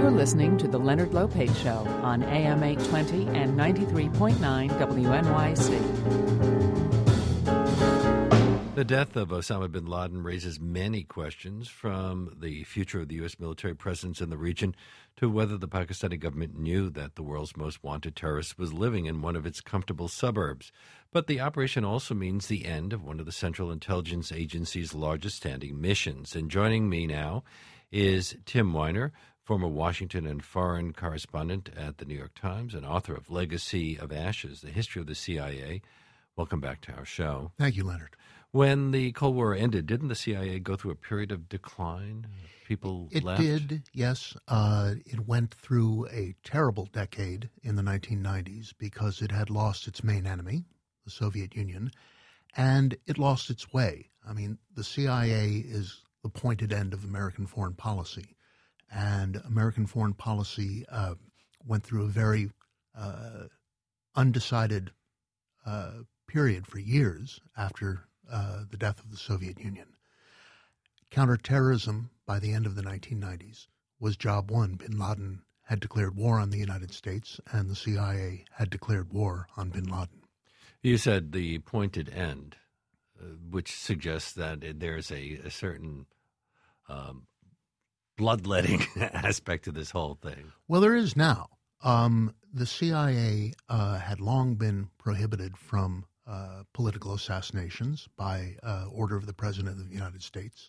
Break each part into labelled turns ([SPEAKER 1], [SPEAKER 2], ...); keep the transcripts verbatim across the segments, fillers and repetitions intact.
[SPEAKER 1] You're listening to The Leonard Lopate Show on A M eight twenty and ninety-three point nine W N Y C.
[SPEAKER 2] The death of Osama bin Laden raises many questions, from the future of the U S military presence in the region to whether the Pakistani government knew that the world's most wanted terrorist was living in one of its comfortable suburbs. But the operation also means the end of one of the Central Intelligence Agency's largest standing missions. And joining me now is Tim Weiner, former Washington and foreign correspondent at the New York Times and author of Legacy of Ashes, The History of the C I A. Welcome back to our show.
[SPEAKER 3] Thank you, Leonard.
[SPEAKER 2] When the Cold War ended, didn't the C I A go through a period of decline? People
[SPEAKER 3] it
[SPEAKER 2] left?
[SPEAKER 3] It did, yes. Uh, it went through a terrible decade in the nineteen nineties because it had lost its main enemy, the Soviet Union, and it lost its way. I mean, the C I A is the pointed end of American foreign policy, and American foreign policy uh, went through a very uh, undecided uh, period for years after Uh, the death of the Soviet Union. Counterterrorism, by the end of the nineteen nineties, was job one. Bin Laden had declared war on the United States, and the C I A had declared war on bin Laden.
[SPEAKER 2] You said the pointed end, uh, which suggests that there's a, a certain um, bloodletting aspect to this whole thing.
[SPEAKER 3] Well, there is now. Um, the C I A uh, had long been prohibited from Uh, political assassinations by uh, order of the President of the United States.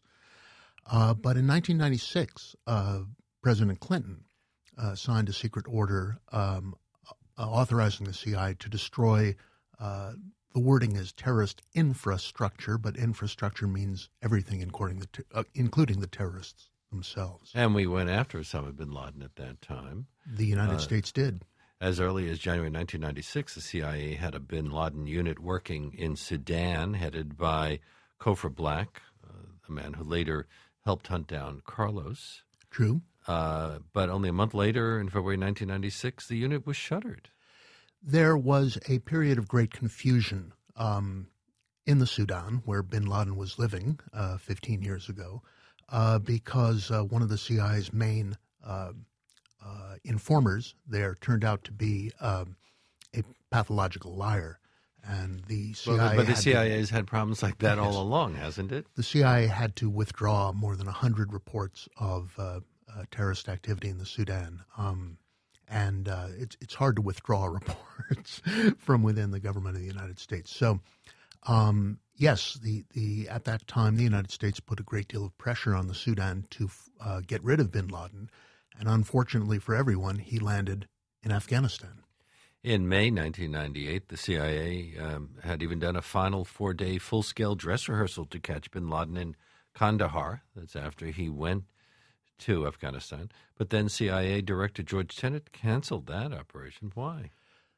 [SPEAKER 3] Uh, but in nineteen ninety-six, uh, President Clinton uh, signed a secret order um, uh, authorizing the C I A to destroy, uh, the wording is terrorist infrastructure, but infrastructure means everything, including the, ter- uh, including the terrorists themselves.
[SPEAKER 2] And we went after Osama bin Laden at that time.
[SPEAKER 3] The United
[SPEAKER 2] uh,
[SPEAKER 3] States did.
[SPEAKER 2] As early as January nineteen ninety-six, the C I A had a bin Laden unit working in Sudan, headed by Kofra Black, uh, a man who later helped hunt down Carlos.
[SPEAKER 3] True.
[SPEAKER 2] Uh, but only a month later, in February nineteen ninety-six, the unit was shuttered.
[SPEAKER 3] There was a period of great confusion um, in the Sudan, where bin Laden was living uh, fifteen years ago, uh, because uh, one of the C I A's main uh, Uh, informers there turned out to be um, a pathological liar, and the C I A.
[SPEAKER 2] Well, but the
[SPEAKER 3] had
[SPEAKER 2] C I
[SPEAKER 3] to,
[SPEAKER 2] A's had problems like that
[SPEAKER 3] yes,
[SPEAKER 2] all along, hasn't it?
[SPEAKER 3] The C I A had to withdraw more than a hundred reports of uh, uh, terrorist activity in the Sudan, um, and uh, it's it's hard to withdraw reports from within the government of the United States. So, um, yes, the the at that time the United States put a great deal of pressure on the Sudan to uh, get rid of bin Laden. And unfortunately for everyone, he landed in Afghanistan.
[SPEAKER 2] In May nineteen ninety-eight, the C I A um, had even done a final four-day full-scale dress rehearsal to catch bin Laden in Kandahar. That's after he went to Afghanistan. But then C I A Director George Tenet canceled that operation. Why?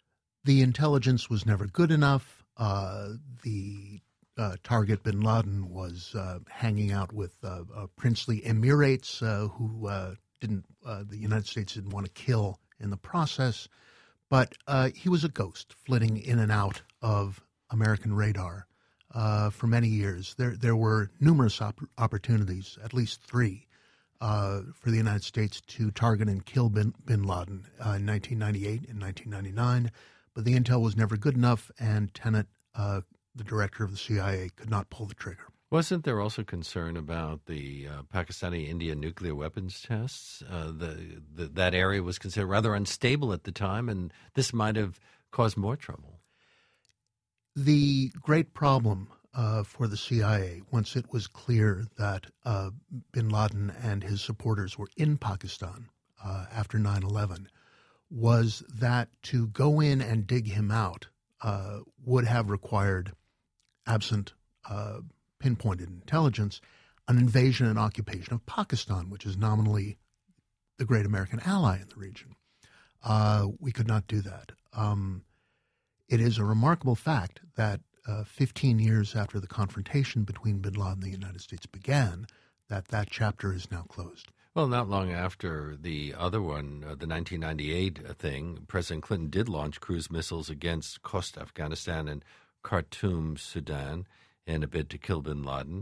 [SPEAKER 3] The intelligence was never good enough. Uh, the uh, target, bin Laden, was uh, hanging out with uh, uh, princely emirates uh, who uh, didn't uh, the United States didn't want to kill in the process. But uh, he was a ghost flitting in and out of American radar uh, for many years. There there were numerous op- opportunities, at least three, uh, for the United States to target and kill bin, bin Laden uh, in nineteen ninety-eight and nineteen ninety-nine. But the intel was never good enough, and Tenet, uh, the director of the C I A, could not pull the trigger.
[SPEAKER 2] Wasn't there also concern about the uh, Pakistani-India nuclear weapons tests? Uh, the, the that area was considered rather unstable at the time, and this might have caused more trouble.
[SPEAKER 3] The great problem uh, for the C I A, once it was clear that uh, bin Laden and his supporters were in Pakistan uh, after nine eleven, was that to go in and dig him out uh, would have required, absent uh, pinpointed intelligence, an invasion and occupation of Pakistan, which is nominally the great American ally in the region. Uh, we could not do that. Um, it is a remarkable fact that uh, fifteen years after the confrontation between bin Laden and the United States began, that that chapter is now closed.
[SPEAKER 2] Well, not long after the other one, uh, the nineteen ninety-eight thing, President Clinton did launch cruise missiles against Khost, Afghanistan, and Khartoum, Sudan, in a bid to kill bin Laden.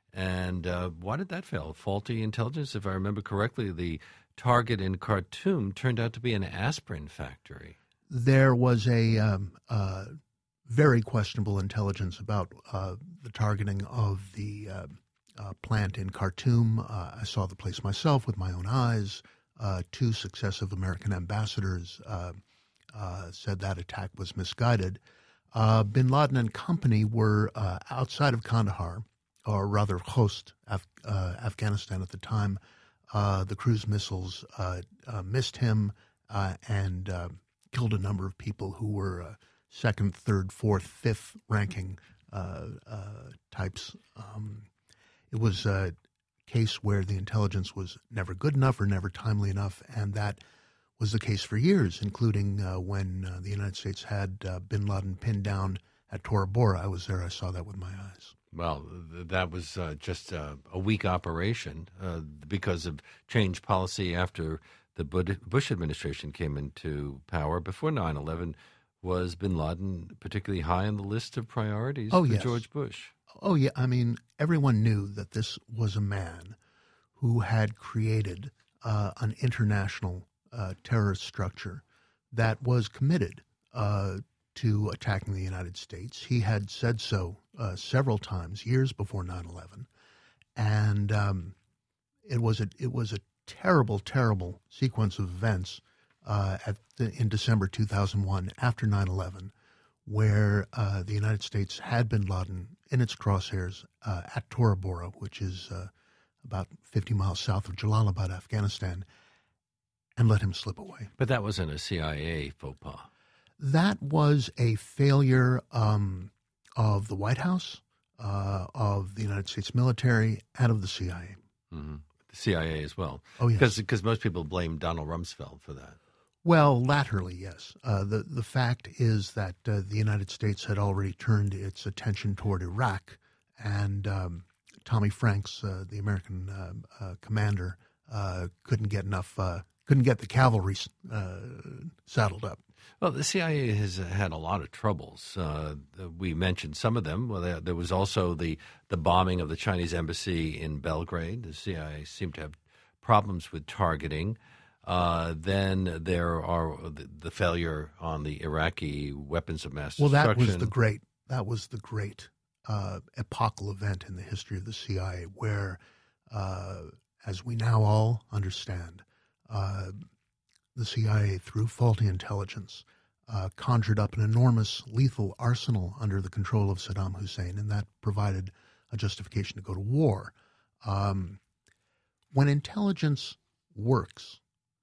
[SPEAKER 2] And uh, why did that fail? Faulty intelligence? If I remember correctly, the target in Khartoum turned out to be an aspirin factory.
[SPEAKER 3] There was a um, uh, very questionable intelligence about uh, the targeting of the uh, uh, plant in Khartoum. Uh, I saw the place myself with my own eyes. Uh, two successive American ambassadors uh, uh, said that attack was misguided. Uh, Bin Laden and company were uh, outside of Kandahar, or rather Khost, Af- uh, Afghanistan at the time. Uh, the cruise missiles uh, uh, missed him uh, and uh, killed a number of people who were uh, second, third, fourth, fifth ranking uh, uh, types. Um, it was a case where the intelligence was never good enough or never timely enough, and that was the case for years, including uh, when uh, the United States had uh, bin Laden pinned down at Tora Bora. I was there. I saw that with my eyes.
[SPEAKER 2] Well, that was uh, just uh, a weak operation uh, because of changed policy after the Bush administration came into power. Before nine eleven, was bin Laden particularly high on the list of priorities
[SPEAKER 3] oh,
[SPEAKER 2] for
[SPEAKER 3] yes.
[SPEAKER 2] George Bush?
[SPEAKER 3] Oh, yeah. I mean, everyone knew that this was a man who had created uh, an international uh, terrorist structure that was committed uh, to attacking the United States. He had said so uh, several times, years before nine eleven, and um, it was a it was a terrible, terrible sequence of events uh, at the, in December two thousand one, after nine eleven, where uh, the United States had bin Laden in its crosshairs uh, at Tora Bora, which is uh, about fifty miles south of Jalalabad, Afghanistan, and let him slip away.
[SPEAKER 2] But that wasn't a C I A faux pas.
[SPEAKER 3] That was a failure um, of the White House, uh, of the United States military, and of the C I A.
[SPEAKER 2] Mm-hmm. The C I A as well.
[SPEAKER 3] Oh, yes.
[SPEAKER 2] Because most people blame Donald Rumsfeld for that.
[SPEAKER 3] Well, laterally, yes. Uh, the, the fact is that uh, the United States had already turned its attention toward Iraq, and um, Tommy Franks, uh, the American uh, uh, commander, uh, couldn't get enough, uh, couldn't get the cavalry uh, saddled up.
[SPEAKER 2] Well, the C I A has had a lot of troubles. Uh, we mentioned some of them. Well, there, there was also the, the bombing of the Chinese embassy in Belgrade. The C I A seemed to have problems with targeting. Uh, then there are the, the failure on the Iraqi weapons of mass
[SPEAKER 3] well,
[SPEAKER 2] destruction.
[SPEAKER 3] Well, that was the great, that was the great uh, epochal event in the history of the C I A, where, uh, as we now all understand, uh, the C I A, through faulty intelligence, uh, conjured up an enormous lethal arsenal under the control of Saddam Hussein, and that provided a justification to go to war. Um, when intelligence works,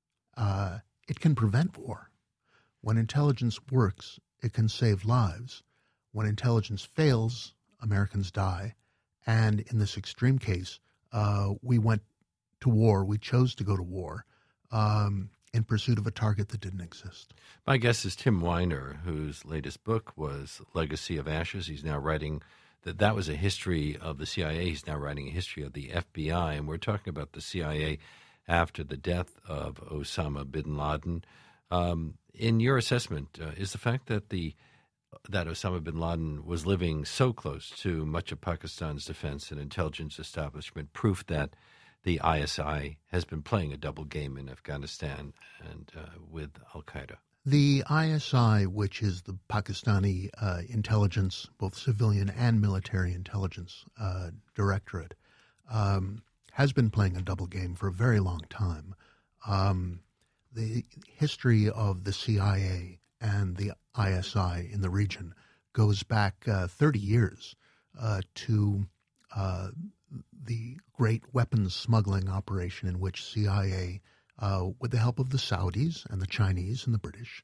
[SPEAKER 3] uh, it can prevent war. When intelligence works, it can save lives. When intelligence fails, Americans die. And in this extreme case, uh, we went to war. We chose to go to war. Um, in pursuit of a target that didn't exist.
[SPEAKER 2] My guess is Tim Weiner, whose latest book was Legacy of Ashes. He's now writing that that was a history of the C I A. He's now writing a history of the F B I, and we're talking about the C I A after the death of Osama bin Laden. Um, in your assessment, uh, is the fact that the that Osama bin Laden was living so close to much of Pakistan's defense and intelligence establishment proof that the I S I has been playing a double game in Afghanistan and uh, with al-Qaeda?
[SPEAKER 3] The I S I, which is the Pakistani uh, intelligence, both civilian and military intelligence uh, directorate, um, has been playing a double game for a very long time. Um, the history of the C I A and the I S I in the region goes back uh, thirty years uh, to uh, the great weapons smuggling operation in which C I A, uh, with the help of the Saudis and the Chinese and the British,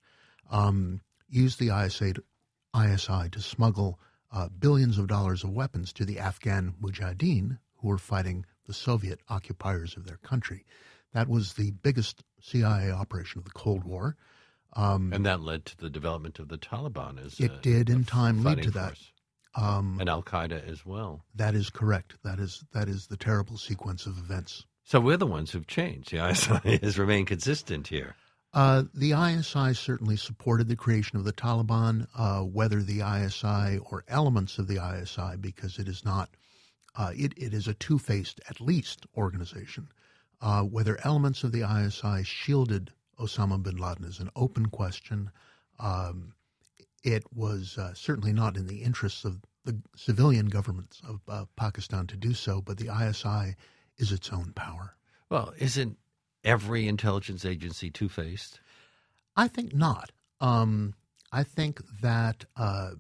[SPEAKER 3] um, used the I S A to, I S I to smuggle uh, billions of dollars of weapons to the Afghan Mujahideen, who were fighting the Soviet occupiers of their country. That was the biggest C I A operation of the Cold War. Um,
[SPEAKER 2] and that led to the development of the Taliban. As
[SPEAKER 3] it
[SPEAKER 2] a,
[SPEAKER 3] did in time lead to
[SPEAKER 2] force.
[SPEAKER 3] that. Um,
[SPEAKER 2] and al-Qaeda as well.
[SPEAKER 3] That is correct. That is that is the terrible sequence of events.
[SPEAKER 2] So we're the ones who've changed. The I S I has remained consistent here.
[SPEAKER 3] Uh, the I S I certainly supported the creation of the Taliban, uh, whether the I S I or elements of the I S I, because it is not Uh, it, it is a two-faced, at least, organization. Uh, whether elements of the I S I shielded Osama bin Laden is an open question. Um, it was uh, certainly not in the interests of the civilian governments of uh, Pakistan to do so, but the I S I is its own power.
[SPEAKER 2] Well, isn't every intelligence agency two-faced?
[SPEAKER 3] I think not. Um, I think that uh,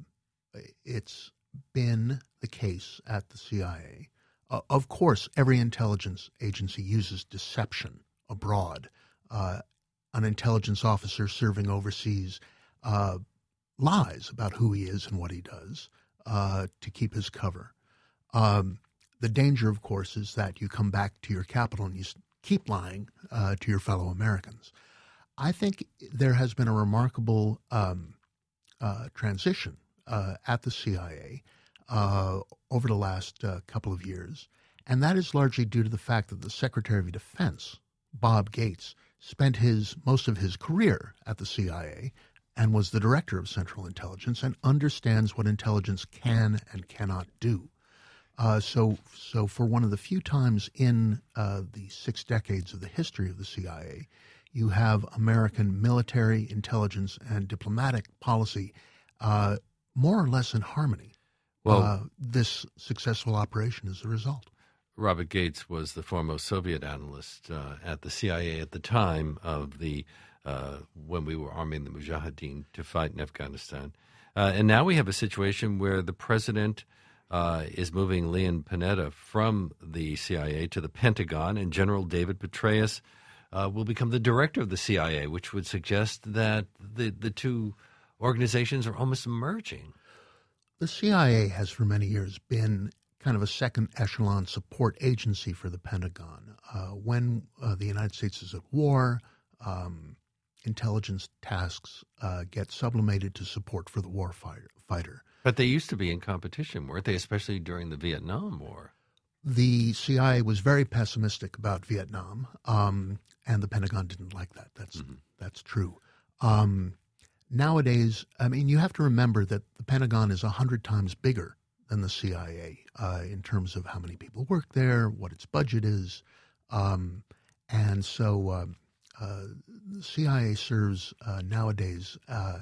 [SPEAKER 3] it's been the case at the C I A. Uh, of course, every intelligence agency uses deception abroad. Uh, an intelligence officer serving overseas uh, lies about who he is and what he does uh, to keep his cover. Um, the danger, of course, is that you come back to your capital and you keep lying uh, to your fellow Americans. I think there has been a remarkable um, uh, transition uh, at the C I A uh, over the last uh, couple of years, and that is largely due to the fact that the Secretary of Defense, Bob Gates, spent his most of his career at the C I A and was the director of Central Intelligence and understands what intelligence can and cannot do. Uh, so, so for one of the few times in uh, the six decades of the history of the C I A, you have American military, intelligence, and diplomatic policy uh, more or less in harmony.
[SPEAKER 2] Well,
[SPEAKER 3] uh, this successful operation is the result.
[SPEAKER 2] Robert Gates was the foremost Soviet analyst uh, at the C I A at the time of the uh, when we were arming the Mujahideen to fight in Afghanistan. Uh, and now we have a situation where the president uh, is moving Leon Panetta from the C I A to the Pentagon, and General David Petraeus uh, will become the director of the C I A, which would suggest that the, the two organizations are almost merging.
[SPEAKER 3] The C I A has for many years been kind of a second echelon support agency for the Pentagon. Uh, when uh, the United States is at war, um, intelligence tasks uh, get sublimated to support for the war fighter, fighter.
[SPEAKER 2] But they used to be in competition, weren't they, especially during the Vietnam War?
[SPEAKER 3] The C I A was very pessimistic about Vietnam, um, and the Pentagon didn't like that. That's mm-hmm. that's true. Um, nowadays, I mean, you have to remember that the Pentagon is a hundred times bigger than the C I A uh, in terms of how many people work there, what its budget is, um, and so uh, uh, the C I A serves uh, nowadays uh,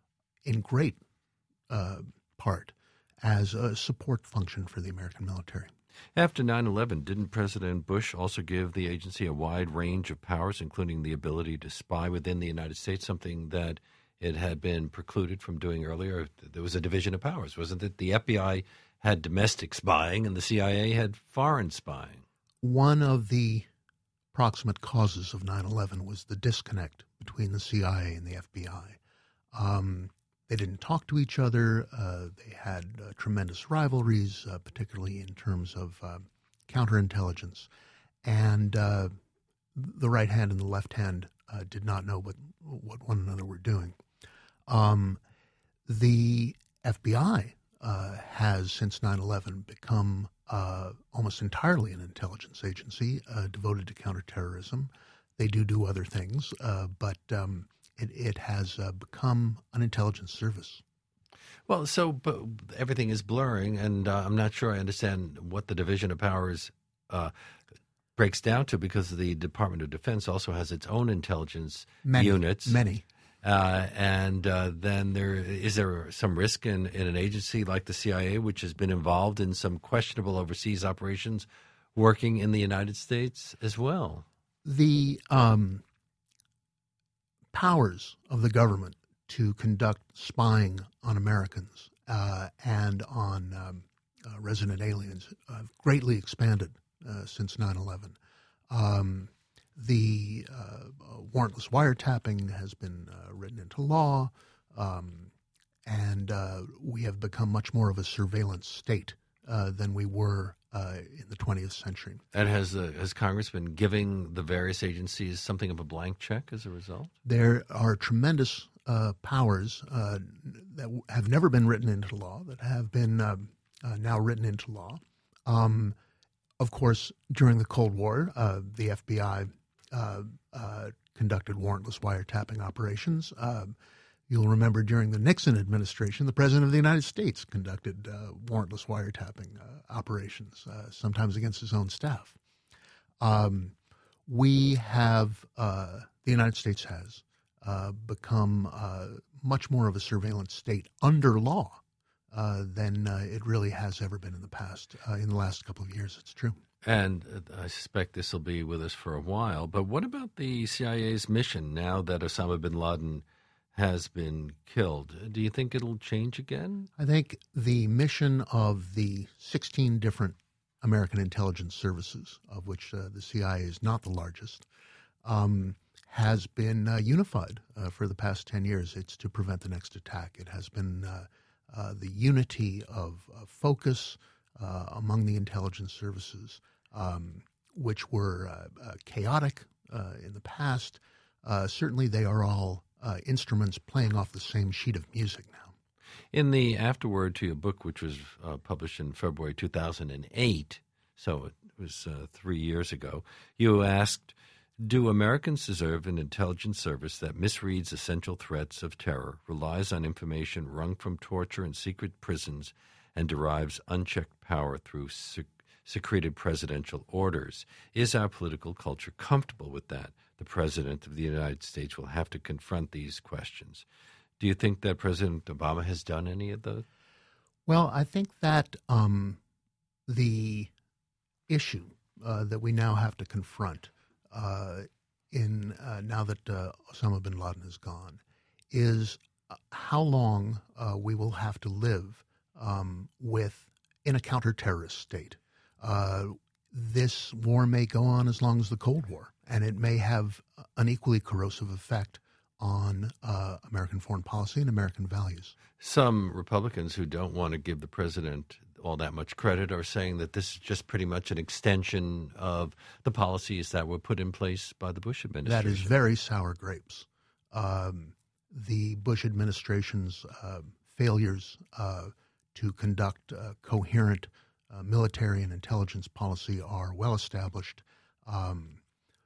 [SPEAKER 3] in great uh, part as a support function for the American military.
[SPEAKER 2] After nine eleven, didn't President Bush also give the agency a wide range of powers, including the ability to spy within the United States, something that it had been precluded from doing earlier? There was a division of powers, wasn't it? The F B I had domestic spying and the C I A had foreign spying.
[SPEAKER 3] One of the proximate causes of nine eleven was the disconnect between the C I A and the F B I. Um, they didn't talk to each other. Uh, they had uh, tremendous rivalries, uh, particularly in terms of uh, counterintelligence. And uh, the right hand and the left hand uh, did not know what, what one another were doing. Um, the F B I uh, has, since nine eleven, become uh, almost entirely an intelligence agency uh, devoted to counterterrorism. They do do other things, uh, but um, it, it has uh, become an intelligence service.
[SPEAKER 2] Well, so but everything is blurring, and uh, I'm not sure I understand what the division of powers uh, breaks down to, because the Department of Defense also has its own intelligence
[SPEAKER 3] many,
[SPEAKER 2] units.
[SPEAKER 3] Many.
[SPEAKER 2] Uh, and uh, then there is there some risk in, in an agency like the C I A, which has been involved in some questionable overseas operations, working in the United States as well?
[SPEAKER 3] The um, powers of the government to conduct spying on Americans uh, and on um, uh, resident aliens have greatly expanded uh, since nine eleven. Um, the uh, warrantless wiretapping has been uh, written into law, um, and uh, we have become much more of a surveillance state uh, than we were uh, in the twentieth century.
[SPEAKER 2] And has uh, has Congress been giving the various agencies something of a blank check as a result?
[SPEAKER 3] There are tremendous uh, powers uh, that have never been written into law, that have been uh, uh, now written into law. Um, of course, during the Cold War, uh, the F B I uh, uh, conducted warrantless wiretapping operations. Uh, You'll remember during the Nixon administration, the President of the United States conducted uh, warrantless wiretapping uh, operations, uh, sometimes against his own staff. Um, we have, uh, the United States has uh, become uh, much more of a surveillance state under law uh, than uh, it really has ever been in the past. Uh, in the last couple of years, it's true.
[SPEAKER 2] And I suspect this will be with us for a while. But what about the C I A's mission now that Osama bin Laden has been killed? Do you think it'll change again?
[SPEAKER 3] I think the mission of the sixteen different American intelligence services, of which uh, the C I A is not the largest, um, has been uh, unified uh, for the past ten years. It's to prevent the next attack. It has been uh, uh, the unity of uh, focus uh, among the intelligence services, um, which were uh, uh, chaotic uh, in the past. Uh, certainly they are all uh, instruments playing off the same sheet of music now.
[SPEAKER 2] In the afterword to your book, which was uh, published in February two thousand eight, so it was uh, three years ago, you asked, do Americans deserve an intelligence service that misreads essential threats of terror, relies on information wrung from torture and secret prisons, and derives unchecked power through sec- secreted presidential orders? Is our political culture comfortable with that? The President of the United States will have to confront these questions. Do you think that President Obama has done any of those?
[SPEAKER 3] Well, I think that um, the issue uh, that we now have to confront uh, in uh, now that uh, Osama bin Laden is gone is how long uh, we will have to live um, with in a counter-terrorist state. Uh, this war may go on as long as the Cold War, and it may have an equally corrosive effect on uh, American foreign policy and American values.
[SPEAKER 2] Some Republicans who don't want to give the president all that much credit are saying that this is just pretty much an extension of the policies that were put in place by the Bush administration.
[SPEAKER 3] That is very sour grapes. Um, the Bush administration's uh, failures uh, to conduct uh, coherent uh, military and intelligence policy are well established. Um,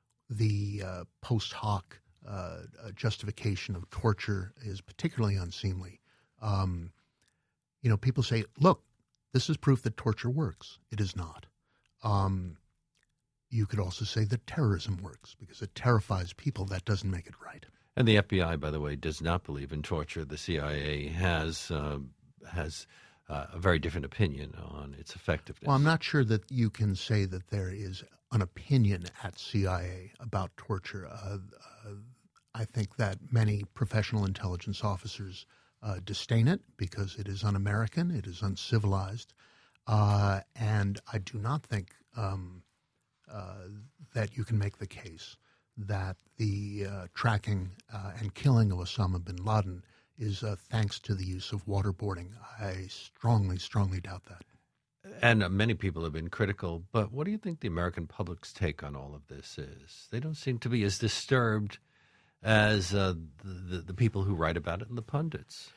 [SPEAKER 3] the uh, post hoc uh, justification of torture is particularly unseemly. Um, you know, people say, look, this is proof that torture works. It is not. Um, you could also say that terrorism works because it terrifies people. That doesn't make it right.
[SPEAKER 2] And the F B I, by the way, does not believe in torture. The C I A has uh, has uh, a very different opinion on its effectiveness.
[SPEAKER 3] Well, I'm not sure that you can say that there is an opinion at C I A about torture. Uh, uh, I think that many professional intelligence officers uh, disdain it because it is un-American, it is uncivilized, uh, and I do not think um, uh, that you can make the case that the uh, tracking uh, and killing of Osama bin Laden is uh, thanks to the use of waterboarding. I strongly, strongly doubt that.
[SPEAKER 2] And uh, many people have been critical, but what do you think the American public's take on all of this is? They don't seem to be as disturbed as uh, the, the people who write about it and the pundits.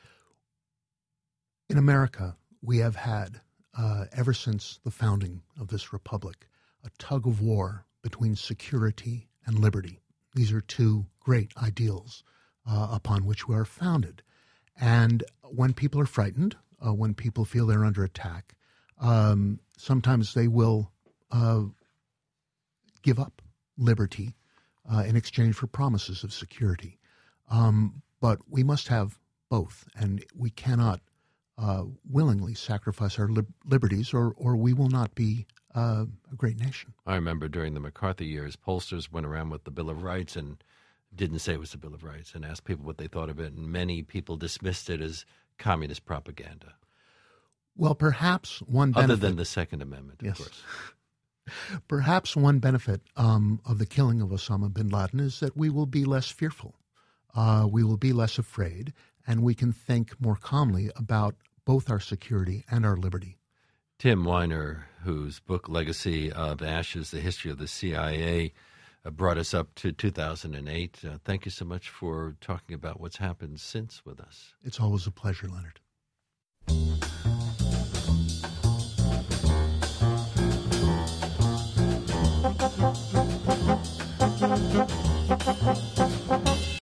[SPEAKER 3] In America, we have had, uh, ever since the founding of this republic, a tug of war between security and liberty. These are two great ideals uh, upon which we are founded. And when people are frightened, uh, when people feel they're under attack, um, sometimes they will uh, give up liberty uh, in exchange for promises of security. Um, but we must have both, and we cannot uh, willingly sacrifice our lib- liberties, or, or we will not be Uh, a great nation.
[SPEAKER 2] I remember during the McCarthy years, pollsters went around with the Bill of Rights and didn't say it was the Bill of Rights and asked people what they thought of it, and many people dismissed it as communist propaganda.
[SPEAKER 3] Well, perhaps one benefit...
[SPEAKER 2] Other than the Second Amendment, of
[SPEAKER 3] yes.
[SPEAKER 2] course.
[SPEAKER 3] Perhaps one benefit um, of the killing of Osama bin Laden is that we will be less fearful. Uh, we will be less afraid, and we can think more calmly about both our security and our liberty.
[SPEAKER 2] Tim Weiner, whose book Legacy of Ashes, The History of the C I A, uh, brought us up to two thousand eight. Uh, thank you so much for talking about what's happened since with us.
[SPEAKER 3] It's always a pleasure, Leonard.